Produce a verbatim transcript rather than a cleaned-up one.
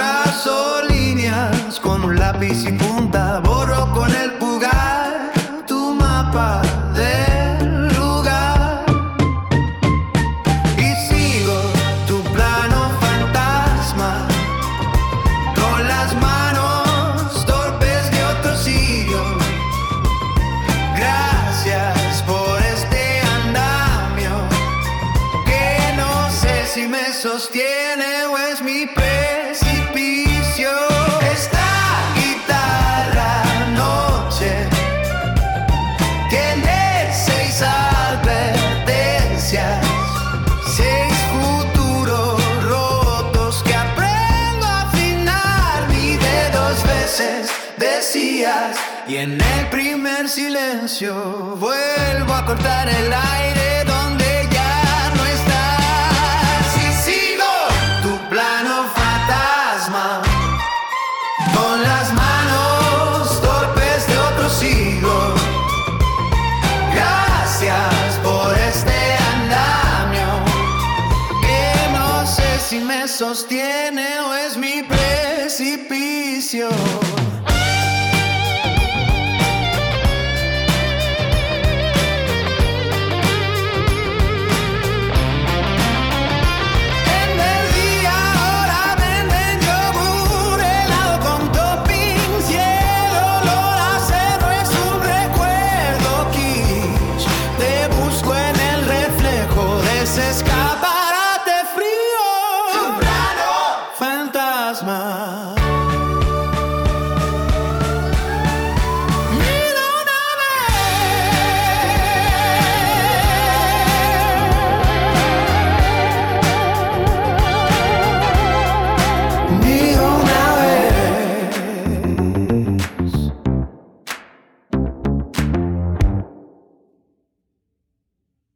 trazo líneas con un lápiz y punta, borro con el pulgar tu mapa del lugar y sigo tu plano fantasma con las manos torpes de otro siglo. Gracias por este andamio que no sé si me sostiene o es mi precipicio. Esta guitarra noche tiene seis advertencias, seis futuros rotos que aprendo a afinar. Mide dos veces, decías, y en el primer silencio vuelvo a cortar el aire donde ya no estás. Y sigo tu plano fantasma con las manos torpes de otro siglo. Gracias por este andamio que no sé si me sostiene o es mi precipicio. Escaparate frío, soprano, fantasma. Mira una vez. Mira